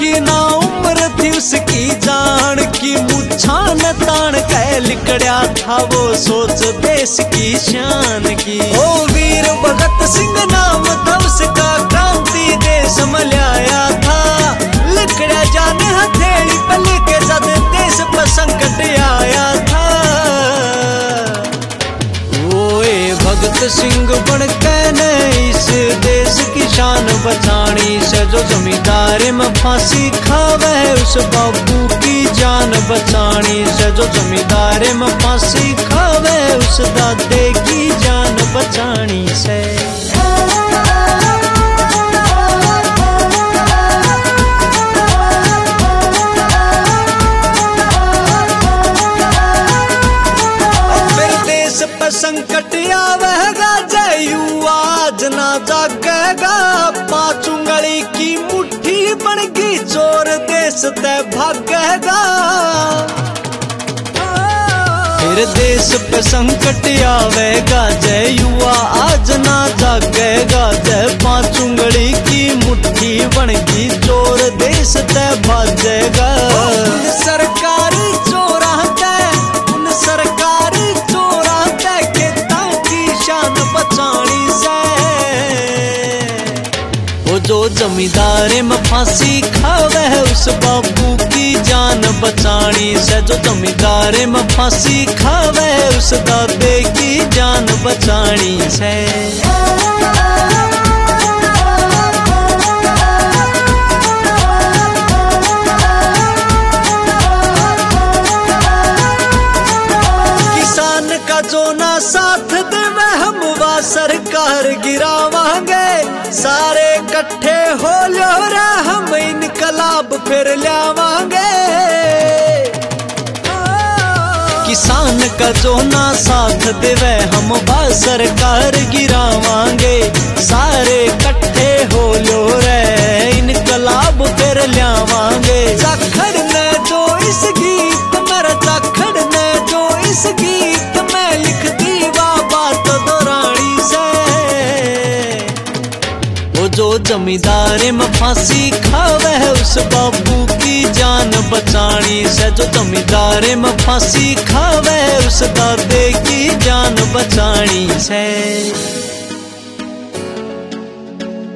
की ना उम्र थी उसकी जान की, मुच्छा न तान कह लिकड़ा था वो सोच देश की शान की। ओ वीर भगत सिंह नाम था उसका, क्रांति देश में लाया था, लिकड़ा जान हथेली पे लेके जद देश पर संकट आया था। भगत सिंह बन के ने इस देश की शान बचानी से, जो जमींदार में फांसी खावे उस बाबू की जान बचानी से, जो जमींदार में फांसी खावे उस दादे की जान बचानी से। संकट आवेगा जय युवा आज ना जागेगा, पांच उंगली की मुट्ठी बनगी चोर देश ते भागेगा। फिर देश पे संकट आवेगा जय युवा आज ना जागेगा, जय पांच उंगली की मुट्ठी बनगी चोर देश ते भागेगा। उन सरकारी चोरा ते, उन सरकारी चोरा बचानी से, वो जो जमींदार में फांसी खावे है उस बाबू की जान बचानी से, जो जमींदार में फांसी खावे है उस दादे की जान बचानी से। किसान का जो ना साथ देवे हम वा सरकार गिरावांगे, सारे इकट्ठे हो लो रे हम इनकलाब फिर लावांगे। किसान का जो ना साथ देवे हम वा सरकार गिरावांगे, सारे इकट्ठे हो लो रे इनकलाब फिर लावांगे। जाखड़ ने जो इस गीत मेरा, जाखड़ ने जो इस गीत में लिख दी बात दोरानी से, वो जो जमींदार में फांसी खावे है उस बाबू की जान बचानी से, जो जमींदार में फांसी खावे है उस दादे की जान बचानी से।